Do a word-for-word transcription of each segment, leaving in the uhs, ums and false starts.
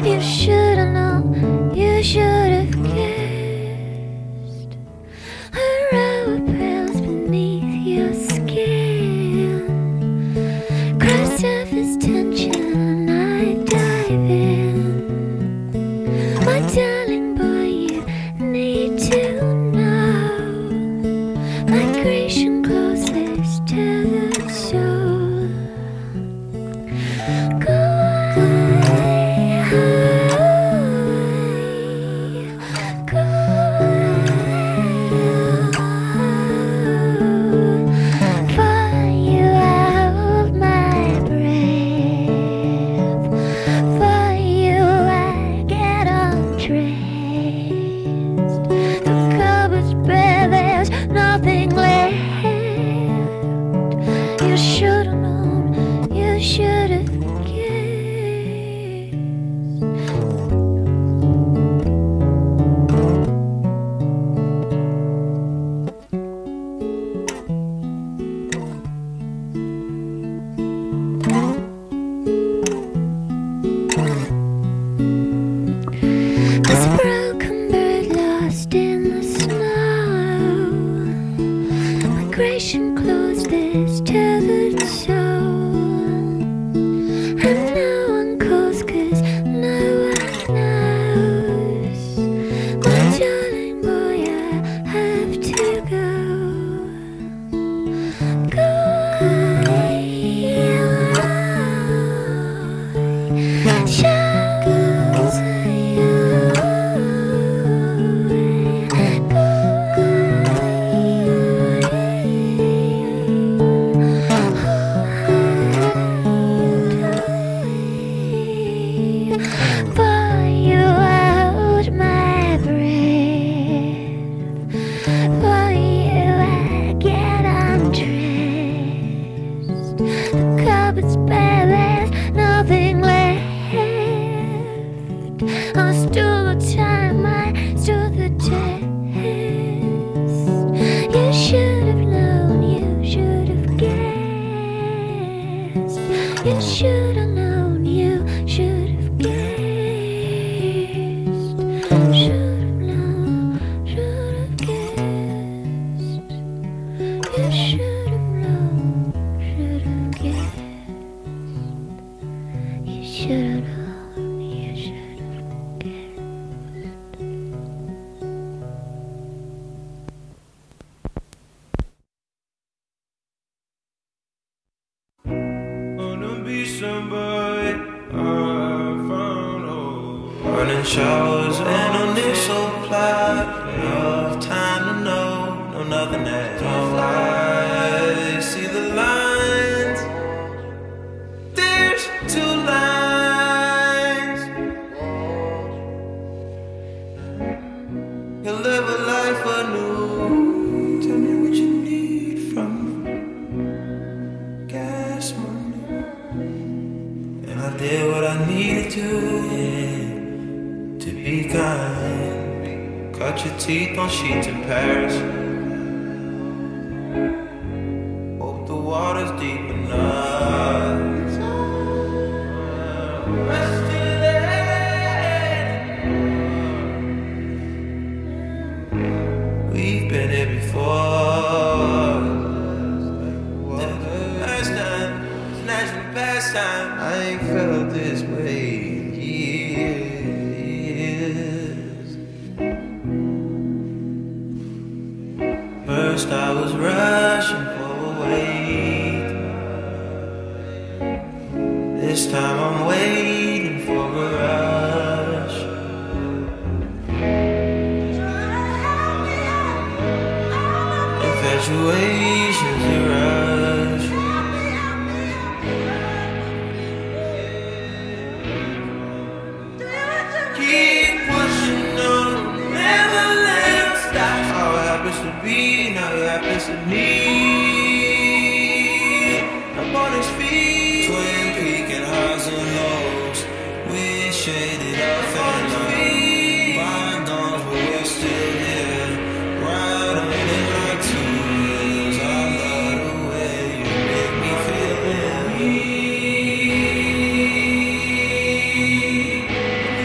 You should have known, you should have kissed. Unravel pearls beneath your skin. Cross surface tension, I dive in. My darling boy, you need to know. Migration closest tethered soul. Go away, go away. For you I hold my breath. For you I get undressed. The cupboard's bare, there's nothing left. You should have known, you should have guessed. This broken bird lost in the snow. Migration closed this tethered soul. And no one calls 'cause no one knows. My darling boy, I have to go. Go away. Shout to you. For you I hold my breath. For you I get undressed. The cupboard's bare, there's nothing left. I stood the time, I stood the test. You should have known, you should have guessed. You should have known, you should have guessed. Should have known, should have guessed. You should have known, should have guessed. You should have known, you should have guessed. Wanna be somebody I found oh. Running showers and a new supply of time to know, no nothing at all. I see the lines, there's two lines. You live a life anew. Tell me what you need from me. Gas money. And I did what I needed to, yeah, to be kind. Cut your teeth on sheets in Paris. Hope the water's deep enough. Rest in it. We've been here before. Last time, snatching the past time. I ain't felt this way in years. First I was rushing for a wait. This time I'm waiting for a rush. Infatuation's a rush. Keep pushing on, never let it stop. How it happens to be, now it happens to me. Up on his feet, Twin Peak and highs and lows. We shaded our family. Bygones, but we're still here. Right on it like two wheels. I love the way you make me feel.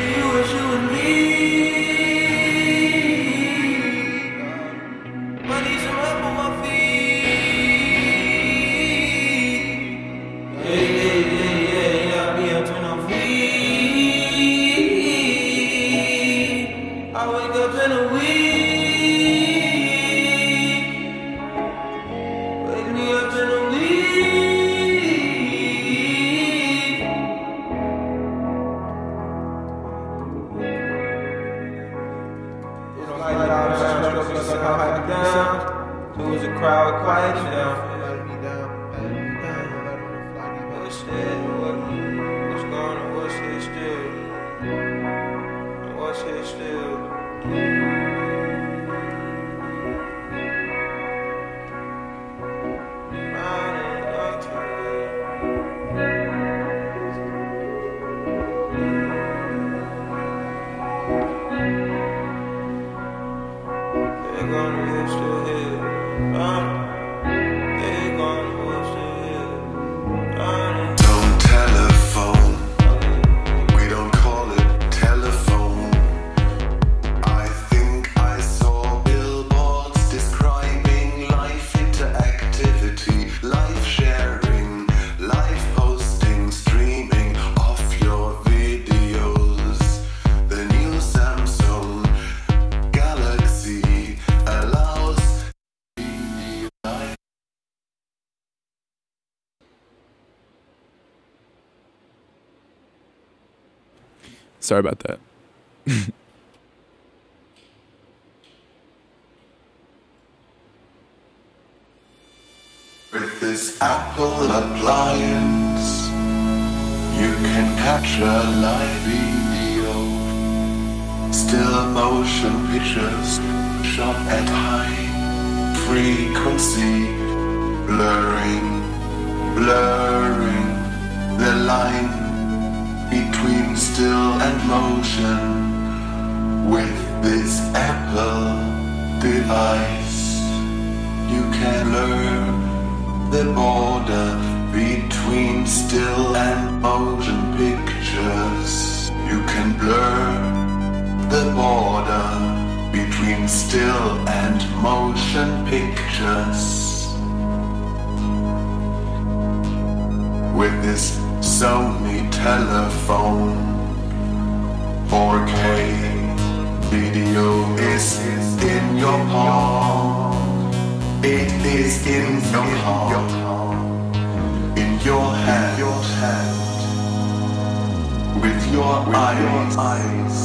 pipe down. Lose the crowd quiet down. What's that? What, what's going on? What's here still? What's here still? They're gonna wish to hear. They're gonna wish to hear. Don't telephone. We don't call it telephone. I think I saw billboards describing life interactivity, life sharing, live posting, streaming of your videos. The new Samsung Galaxy allows Sorry about that. with this Apple appliance. You can catch a live video, still motion pictures shot at high frequency, blurring, blurring the line between still and motion. With this Apple device, you can blur the border between still and motion pictures. You can blur the border between still and motion pictures. With this Sony telephone, four K video is in your palm. It is in your palm, in your hand, your hand. With your eyes,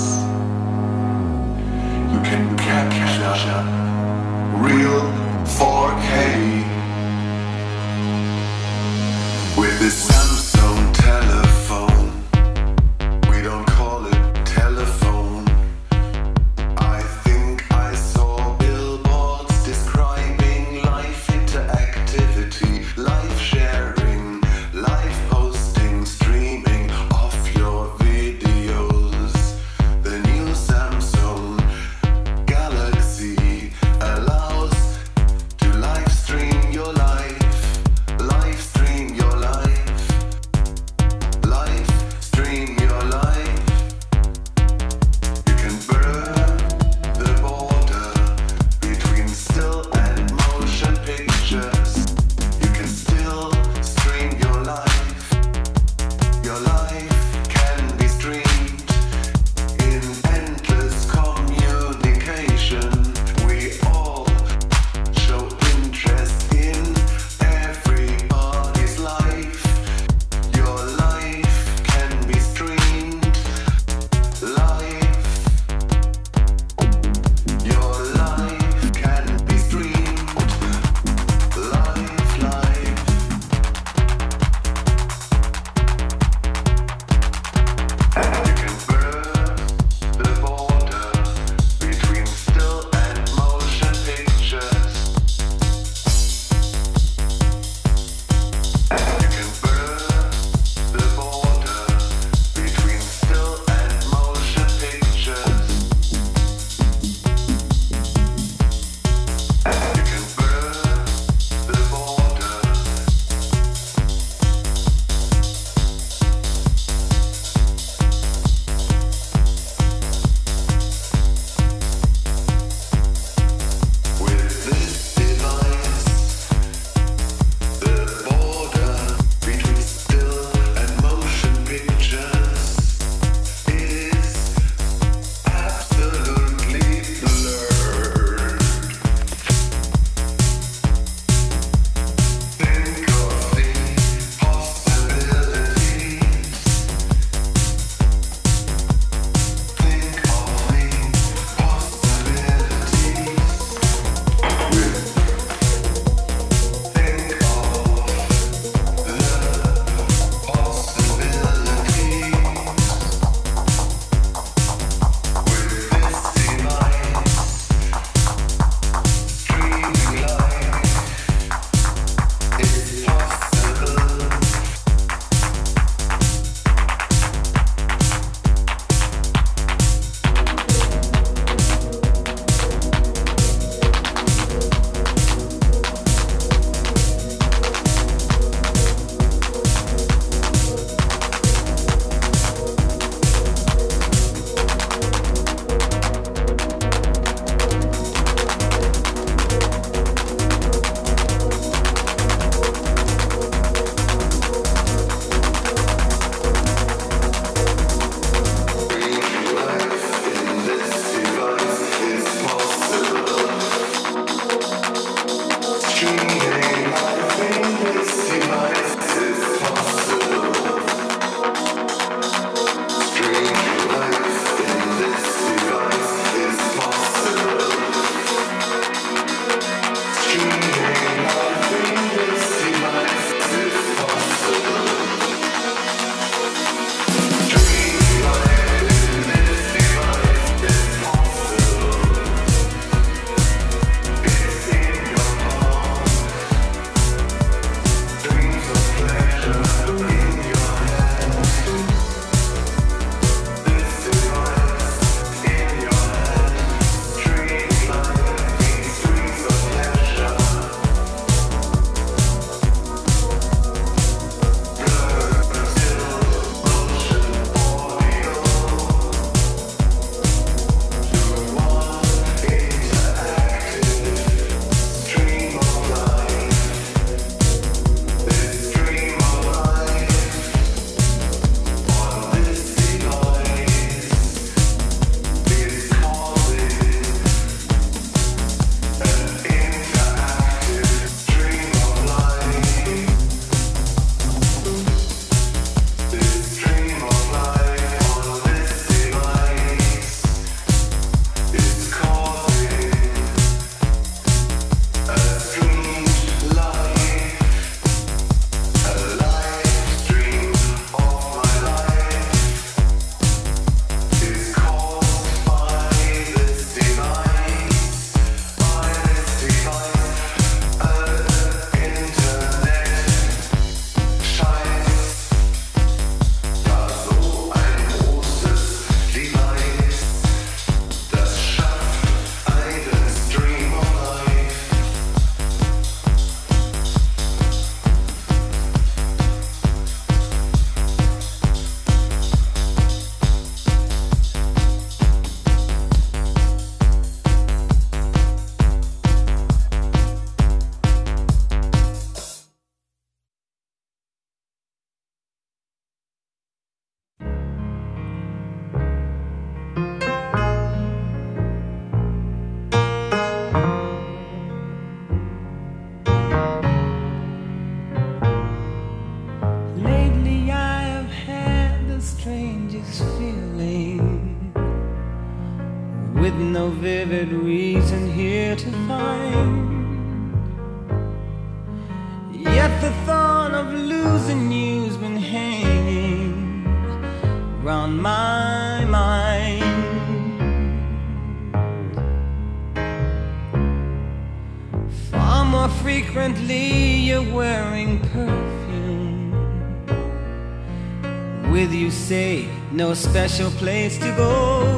you can capture real four K. With this Samsung telephone, we don't call it telephone. I think I saw billboards describing life interactivity, life sharing, live posting, streaming of your videos. The new Samsung Galaxy allows to live stream your life, live stream your life, no vivid reason here to find. Yet the thought of losing you's been hanging round my mind. Far more frequently you're wearing perfume. With you say no special place to go.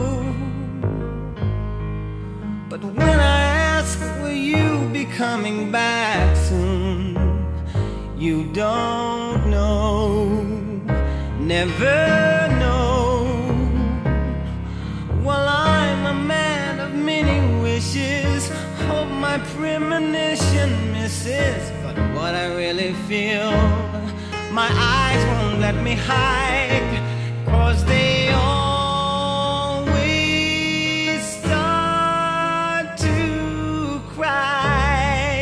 But when I ask will you be coming back soon, you don't know, never know. Well, I'm a man of many wishes, hope my premonition misses. But what I really feel, my eyes won't let me hide, 'cause they always start to cry.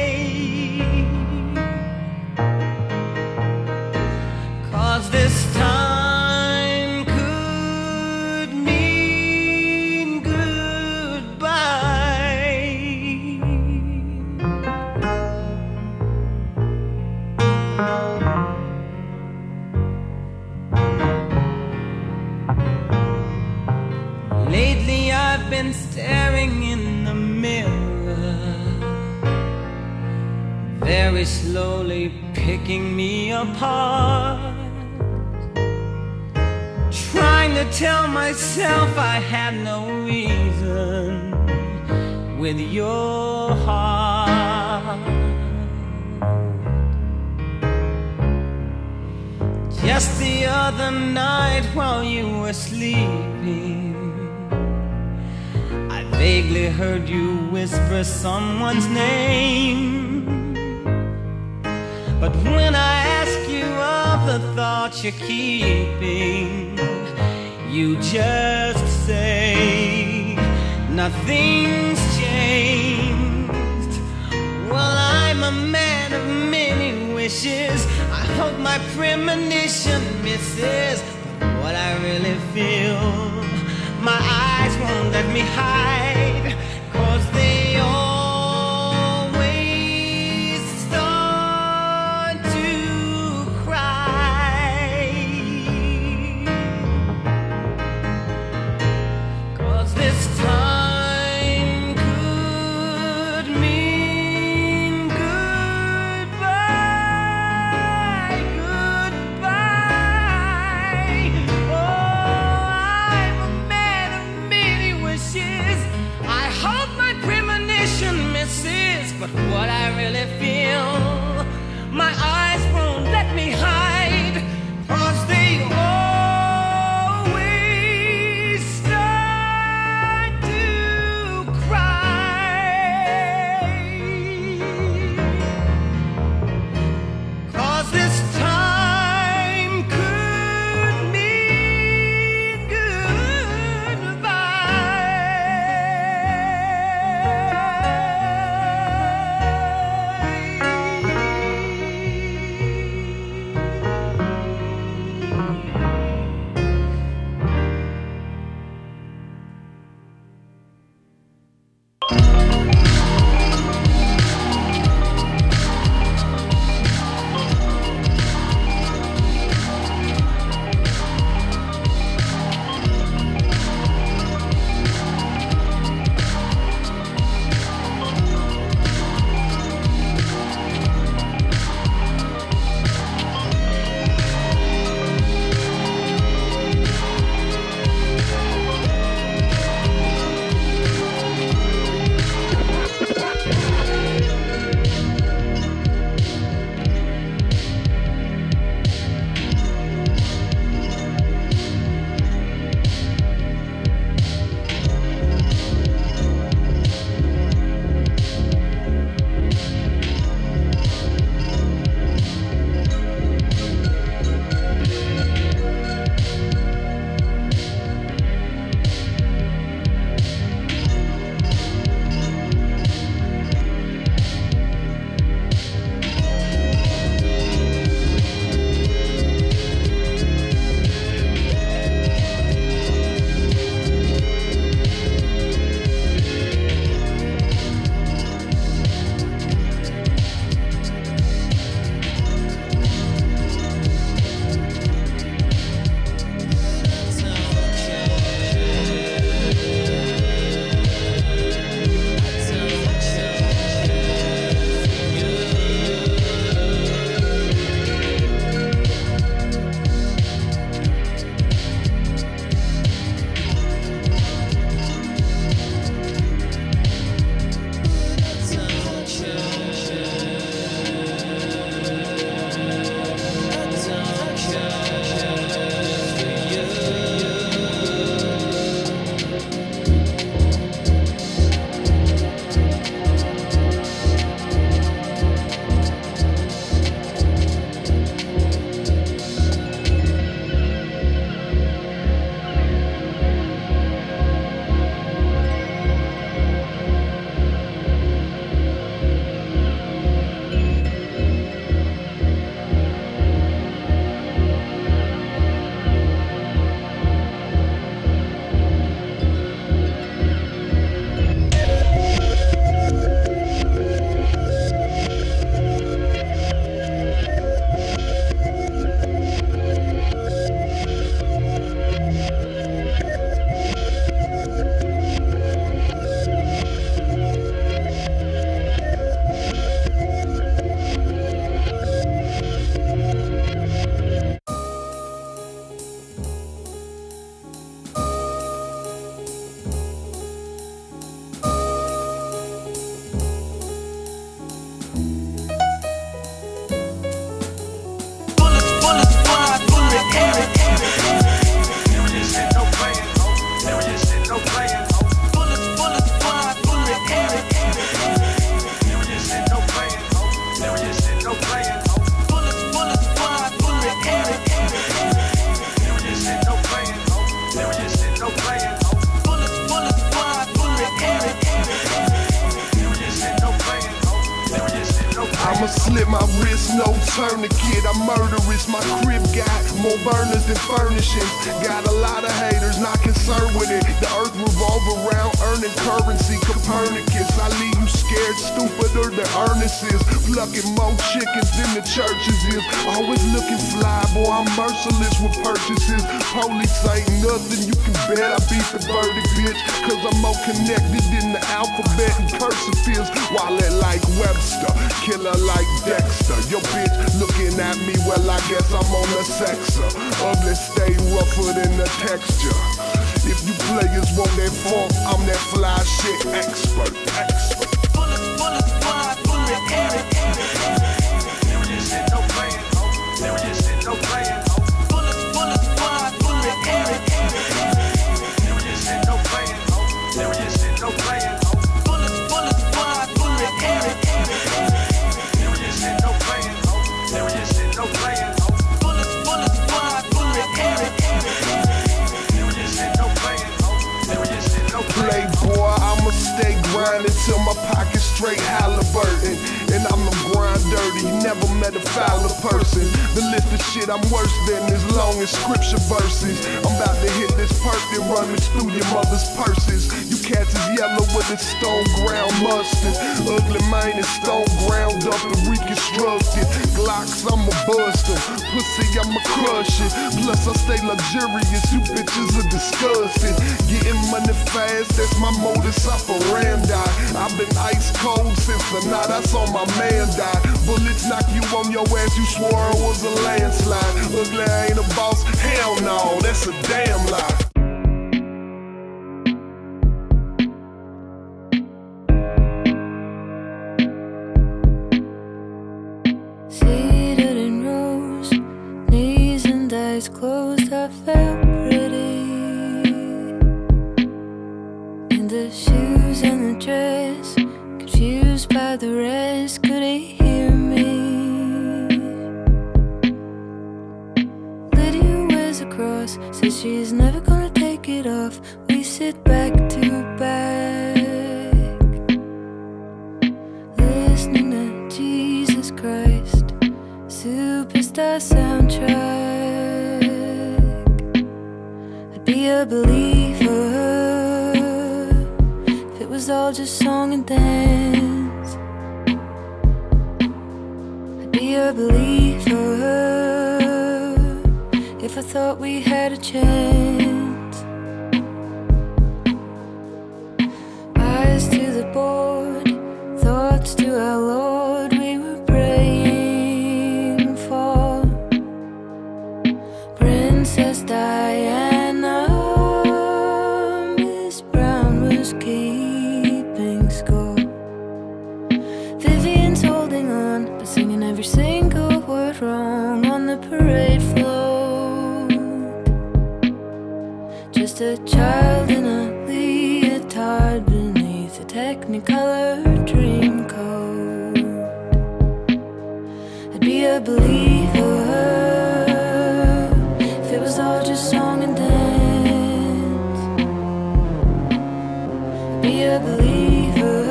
'Cause this time could mean goodbye. Lately I've been staring in the mirror, very slowly picking me apart, trying to tell myself I had no reason with your heart. Just the other night while you were sleeping, I vaguely heard you whisper someone's name. But when I ask you of the thoughts you're keeping, you just say nothing's changed. Well, I'm a man of many wishes, I hope my premonition misses. But what I really feel, my eyes won't let me hide, 'cause they always start to cry. 'Cause this time could mean goodbye, goodbye. Oh, I'm a man of many wishes, I hope my premonition misses. But what I really feel, my eyes won't let me hide, 'cause they always start to cry. 'Cause this time could mean goodbye. playing. Bullets, bullets fly through the air. Serious shit, no playing. Serious shit, no playing. Bullets, bullets fly through the air. Serious shit, no playing. Serious shit, no playing. Bullets, bullets fly through the air. Serious shit, no playing. Serious shit, no playing. I'ma slip my wrist, no tourniquet. I'm murderous. My crib got more burners than furnishings. Got a lot of haters, not concerned with it. The earth revolve around earning currency. Copernicus, I leave you scared, stupider than Ernest is. Plucking more chickens than the churches is. Always looking fly, boy, I'm merciless with purchases. Police ain't nothing, you can bet I beat the verdict, bitch. Cause I'm more connected than the alphabet and cursive is. Wallet like Webster, killer like Dexter. Yo bitch looking at me, well I guess I'm on the sexer. Ugly stay rougher than the texture. If you players want that funk, I'm that fly shit expert, expert. Bullets, bullets fly through the air. Serious shit, no playing. Serious shit, no playing. Bullets, bullets fly through the air. Serious shit, no playing. Serious shit, no playing. Bullets, bullets fly through the air. Serious shit, no playing. Serious shit, no playing. Bullets, bullets fly through the air. Serious shit, no playing. Serious shit, no playing. Playboy, I'ma stay grinding till my pocket's straight Halliburton. And I'm a grind dirty, never met a fouler person. The list of shit I'm worse than as long as scripture verses. I'm about to hit this perk that runs through your mother's purses. You cats is yellow with the stone ground mustard. Ugly man is stone ground up and reconstructed. Glocks, I'ma bust them. Pussy, I'ma crush it. Plus I stay luxurious, you bitches are disgusting. Getting money fast, that's my modus operandi. I've been ice cold since the night I saw my man die. Bullets knock you on your ass, you swore it was a landslide. Ugly ain't a boss, hell no, that's a damn lie. Seated in rows, knees and eyes closed, I felt pretty. In the shoes and the dress, confused by the rest, could he hear me? Lydia wears a cross, says she's never gonna take it off. We sit back to back, listening to Jesus Christ, superstar soundtrack. I'd be a believer if it was all just song and dance. I'd be a believer if I thought we had a chance. Eyes to the board, thoughts to our Lord, we were praying for Princess Diana. Miss Brown was keeping score. Vivian's holding on, but singing every single word wrong on the parade float. Just a child in a leotard beneath a Technicolor dream coat. I'd be a believer if it was all just song and dance. I'd be a believer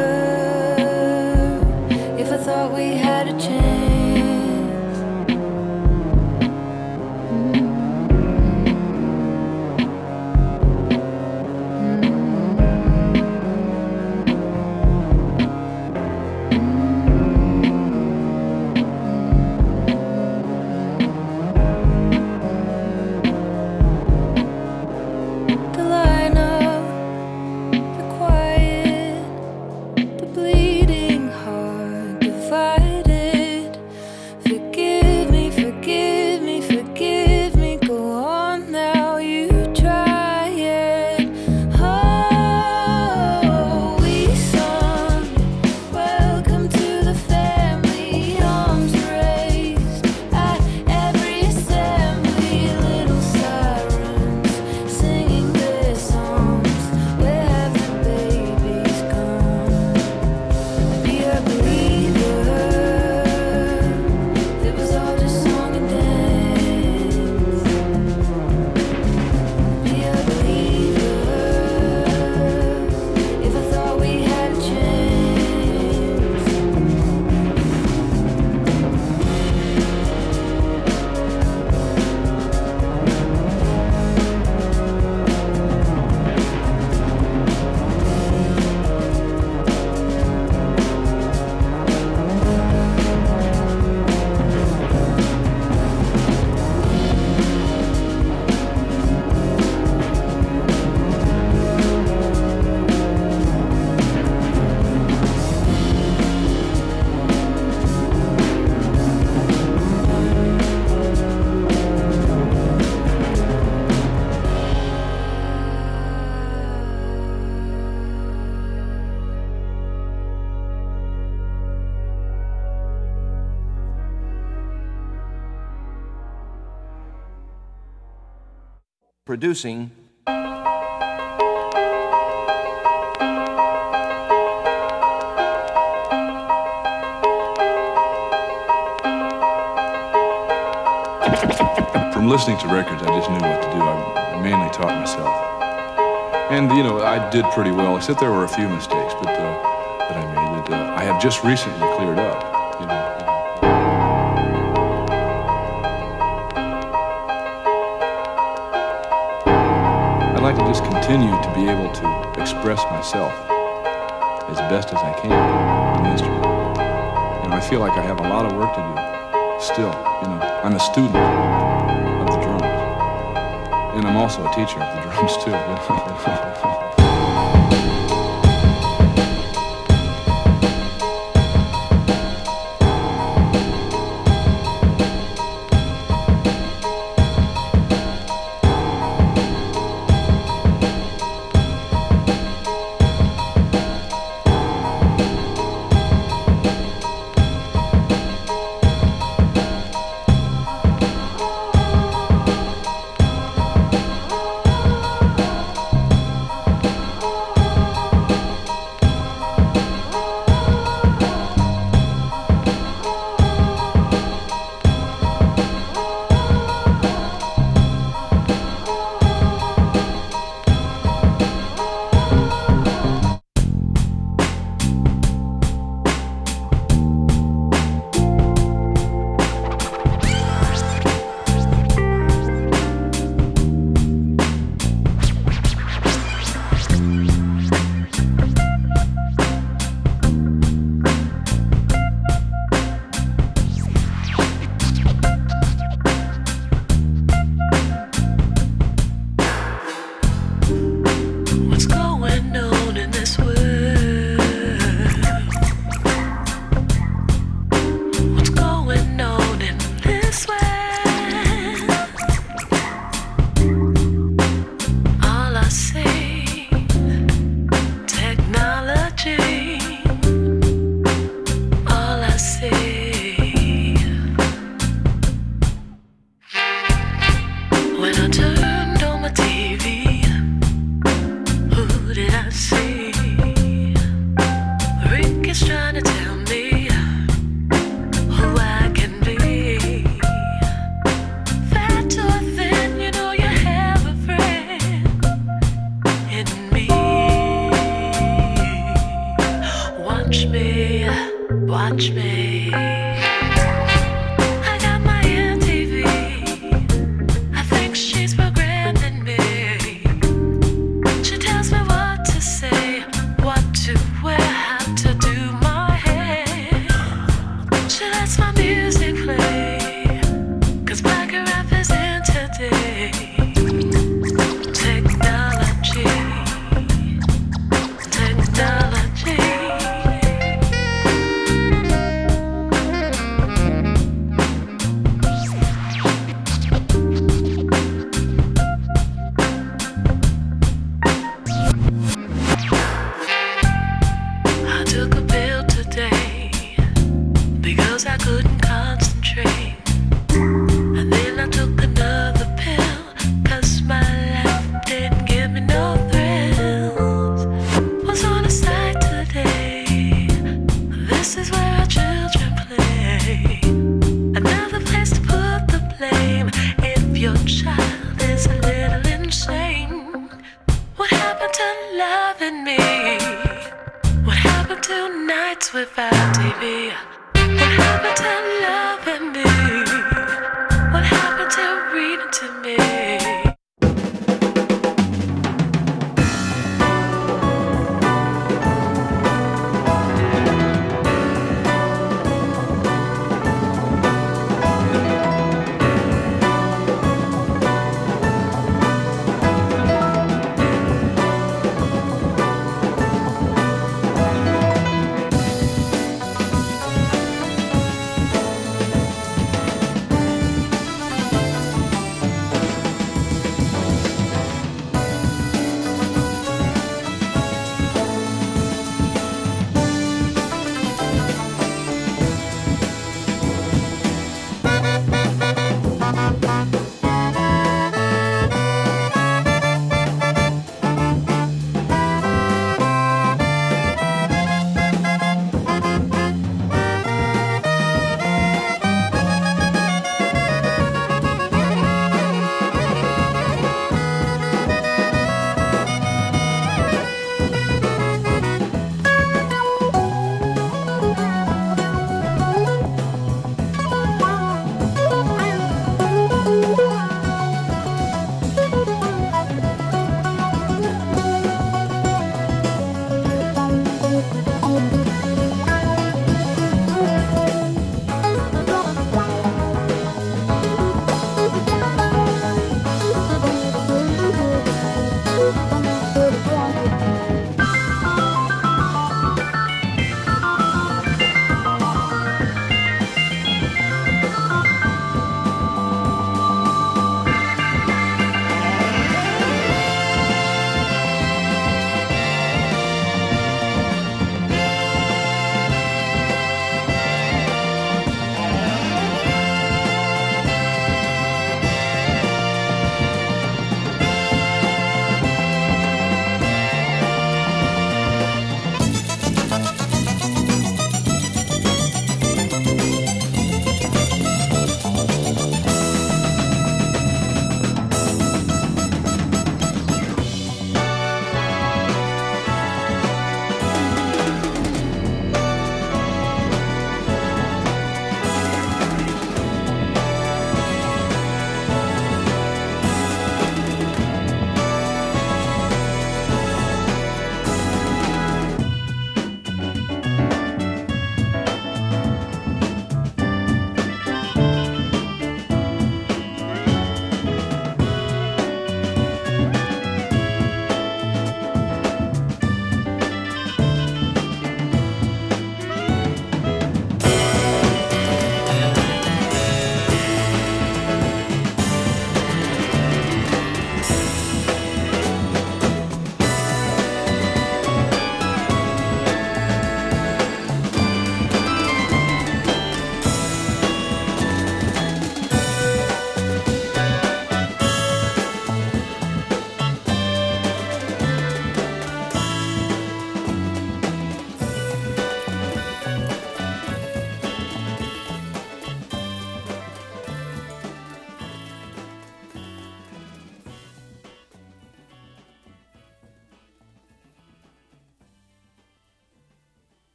if I thought we had a chance. The lineup, the quiet, producing. From listening to records, I just knew what to do. I mainly taught myself. And, you know, I did pretty well, except there were a few mistakes but, uh, that I made that uh, I have just recently cleared up. You know. I'd like to just continue to be able to express myself as best as I can in the instrument. You know, I feel like I have a lot of work to do still. You know, I'm a student of the drums. And I'm also a teacher of the drums too.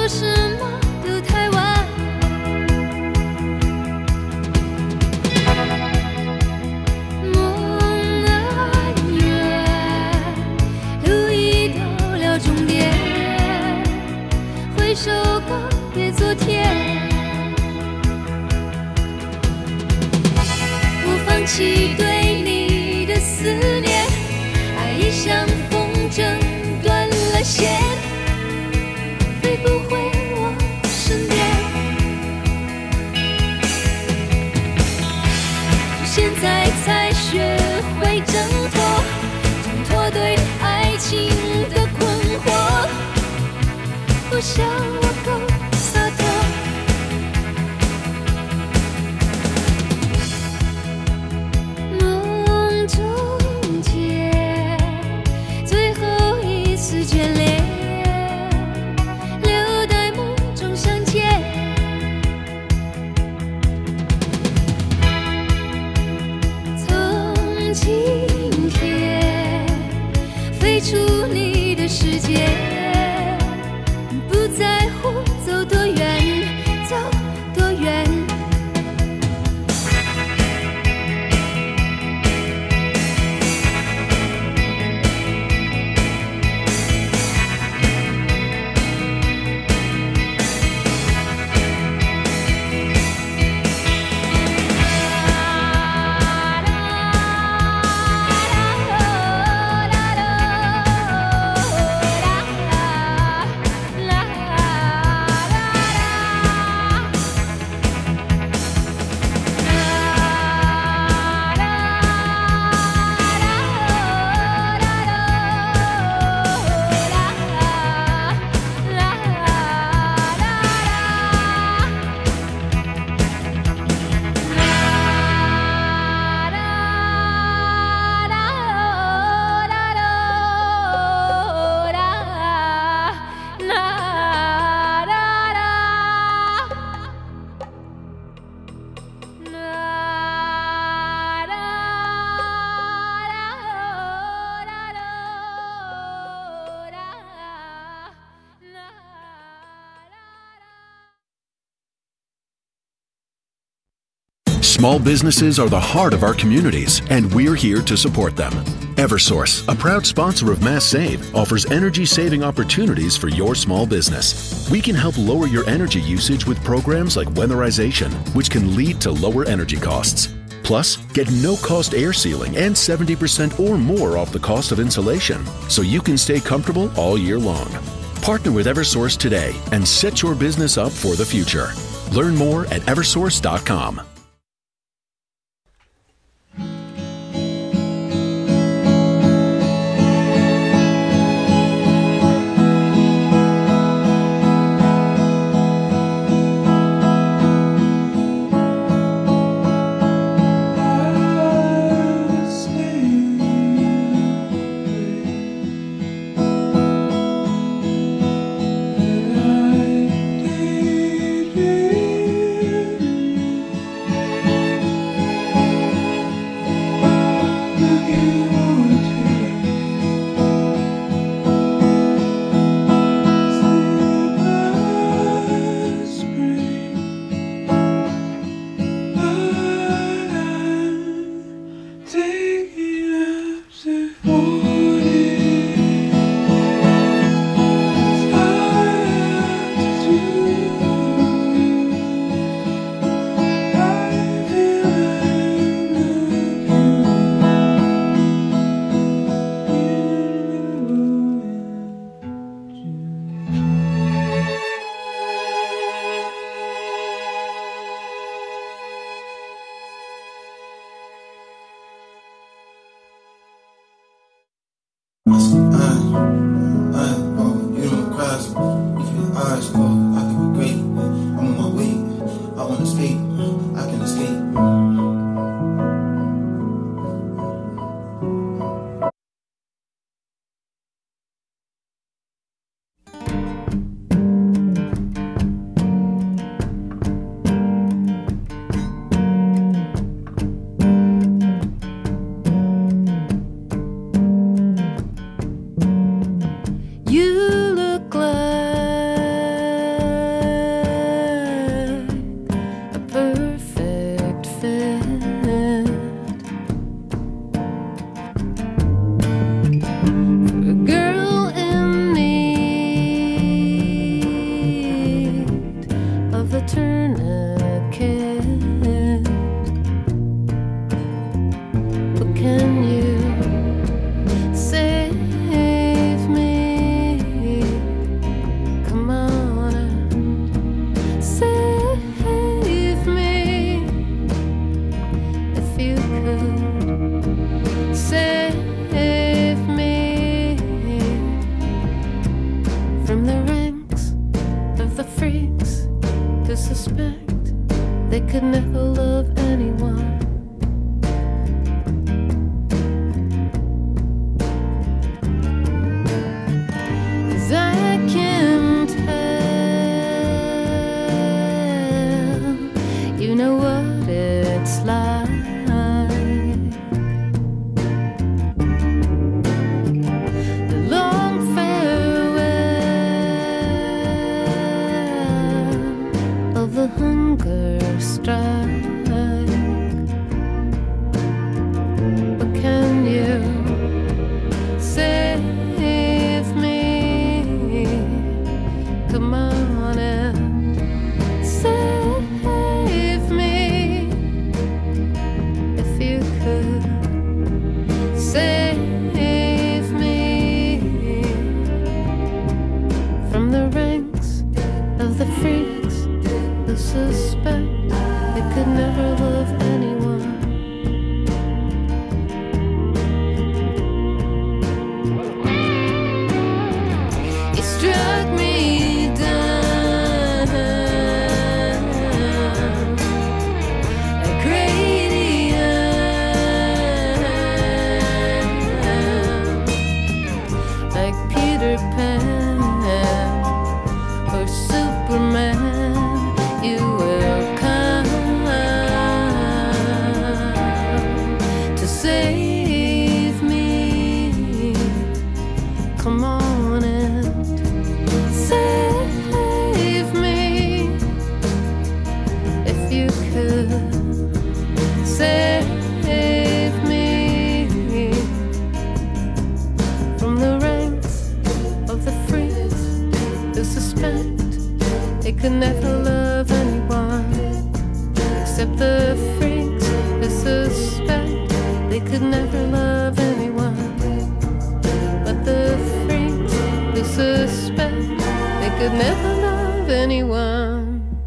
说什么都太晚。梦那远，路已到了终点，挥手告别昨天。我放弃对你的思念，爱已像风筝断了线，飞不回我身边。现在才学会挣脱，挣脱对爱情的困惑。不想我够洒脱。梦中间最后一次眷恋，留待梦中相见。从今天飞出你的世界，不在乎走多远，走多远。 Small businesses are the heart of our communities, and we're here to support them. Eversource, a proud sponsor of Mass Save, offers energy-saving opportunities for your small business. We can help lower your energy usage with programs like weatherization, which can lead to lower energy costs. Plus, get no-cost air sealing and seventy percent or more off the cost of insulation, so you can stay comfortable all year long. Partner with Eversource today and set your business up for the future. Learn more at eversource dot com. could never love anyone. 'Cause I can tell, you know what it's like. The long farewell of the hunger strike. But can you save me? Come on and save me. If you could save me from the ranks of the freaks who suspect they could never love anyone. You struck me down like radium, like Peter Pan or Superman. You will come to save me. Come on and save me. If you could save me from the ranks of the freaks who suspect they could never love anyone, except the freaks who suspect they could never love anyone. But the freaks who suspect they could never love anyone.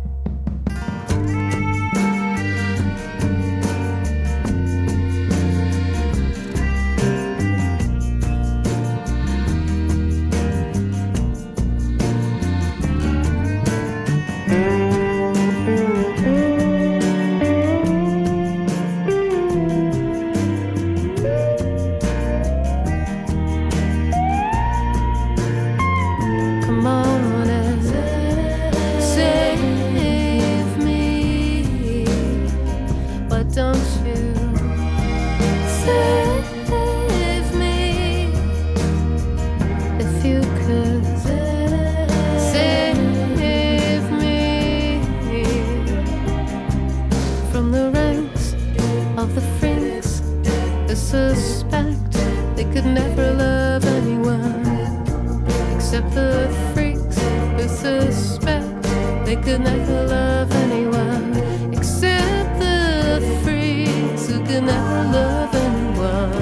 Come on and save me. Why don't you save me? If you could save me from the ranks of the freaks who suspect they could never love anyone, except the freaks who suspect they could never love anyone, except the freaks who could never love anyone.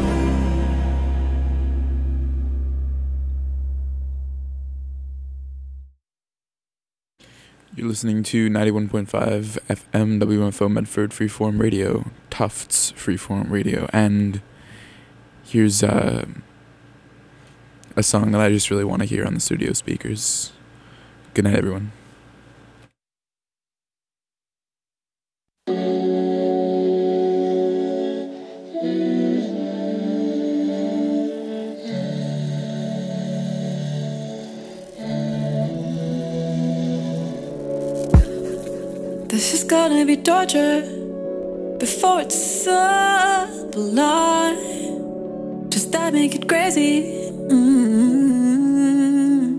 You're listening to ninety-one point five F M W M F O Medford Freeform Radio, Tufts Freeform Radio, and here's uh, a song that I just really want to hear on the studio speakers. Good night, everyone. This is gonna be torture before it's sublime. Does that make it crazy? Mm-hmm.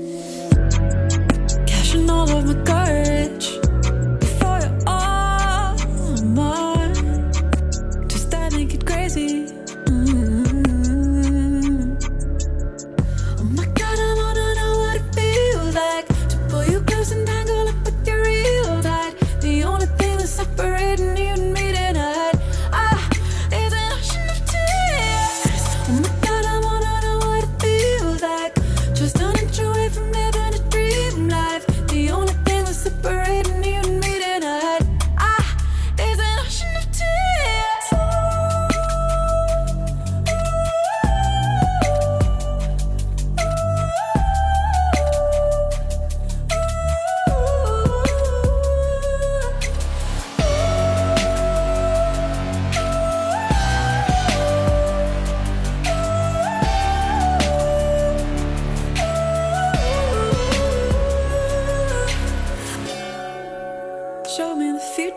Cashing all of my courage before you're all mine. Does that make it crazy? Mm-hmm. Oh my God, I wanna know what it feels like to pull you close and tangle up with your real tight. The only thing that's separating you and me tonight, ah, is an ocean of tears. Oh my God, I wanna know what it feels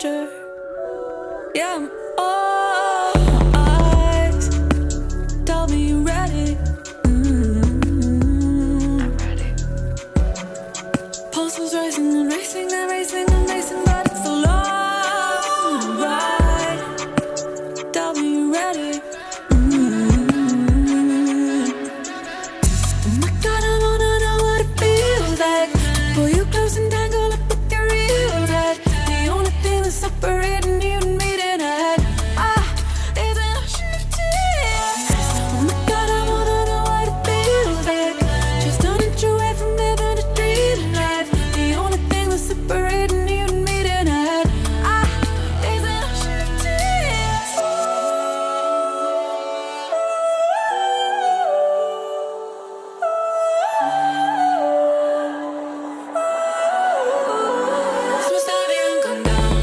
future. Yeah, I'm all eyes. Tell me you ready. Mm-hmm. Pulse was rising and racing and racing and racing, but it's a long ride. Tell me you ready. Mm-hmm. Oh my God, I wanna know what it feels like to pull you close and tangle up with your real right. The only thing that's separating you and me tonight, ah, is an ocean of tears. Oh my God, I wanna know what it feels like, just an inch away from living a dream life. The only thing that's separating you and me tonight, ah, is an ocean of tears. Swiss avian come down.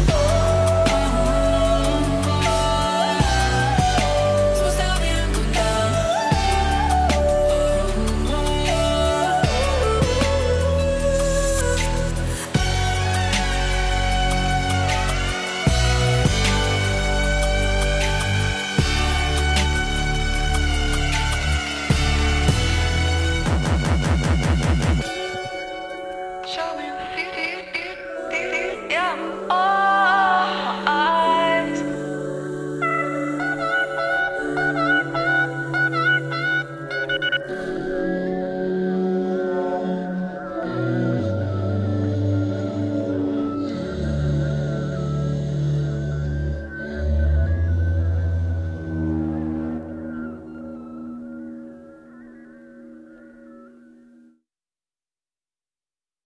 Swiss avian come down. Show me